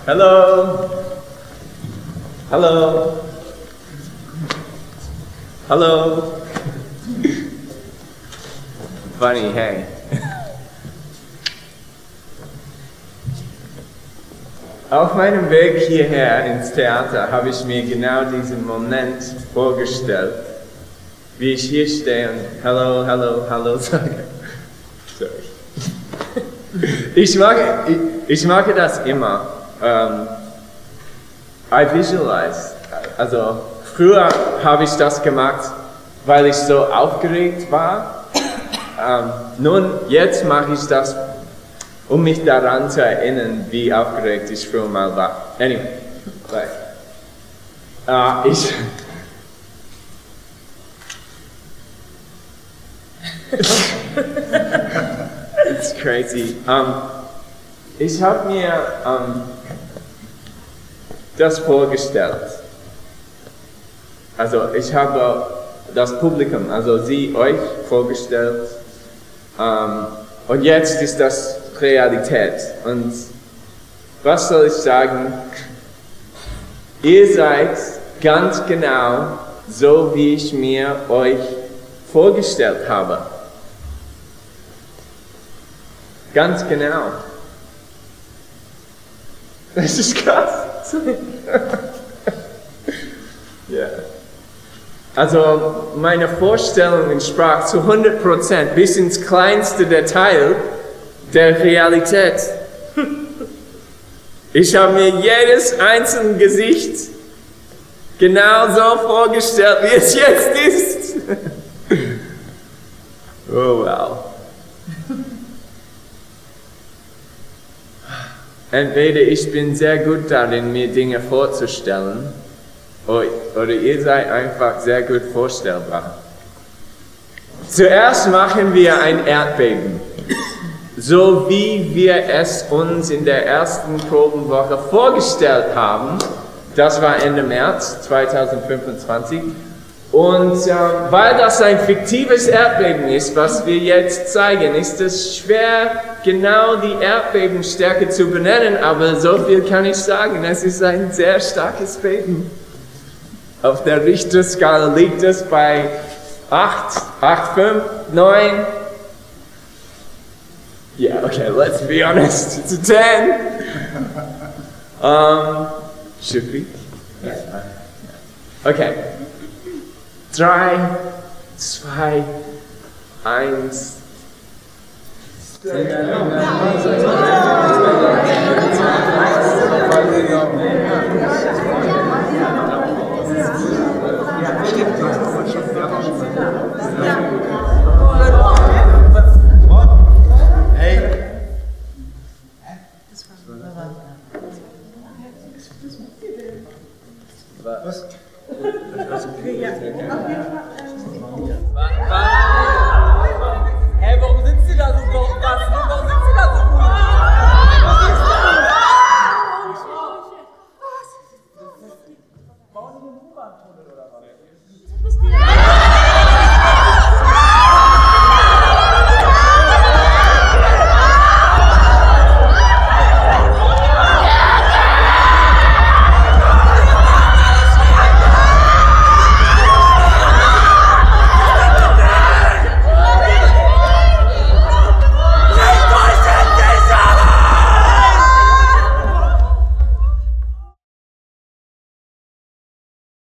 Hello. Hello. Hello. Funny, hey. Auf meinem Weg hierher ins Theater habe ich mir genau diesen Moment vorgestellt, wie ich hier stehe und Hello, hello, hello sage. Sorry. Ich mag das immer. I visualize. Also früher habe ich das gemacht, weil ich so aufgeregt war. Nun, jetzt mache ich das, um mich daran zu erinnern, wie aufgeregt ich früher mal war. Anyway, It's crazy. Ich habe mir das vorgestellt. Also ich habe das Publikum, also Sie euch vorgestellt. Und jetzt ist das Realität. Und was soll ich sagen? Ihr seid ganz genau so, wie ich mir euch vorgestellt habe. Ganz genau. Das ist krass. Yeah. Also meine Vorstellung entsprach zu 100% bis ins kleinste Detail der Realität. Ich habe mir jedes einzelne Gesicht genau so vorgestellt, wie es jetzt ist. Oh wow. Entweder ich bin sehr gut darin, mir Dinge vorzustellen, oder ihr seid einfach sehr gut vorstellbar. Zuerst machen wir ein Erdbeben, so wie wir es uns in der ersten Probenwoche vorgestellt haben. Das war Ende März 2025. Und weil das ein fiktives Erdbeben ist, was wir jetzt zeigen, ist es schwer, genau die Erdbebenstärke zu benennen, aber so viel kann ich sagen, es ist ein sehr starkes Beben. Auf der Richterskala liegt es bei 8, 8,5, 9. Yeah, okay, let's be honest, it's a 10. Should we? Yeah. Okay. 3, 2, 1. Was? Das ist okay. Ja.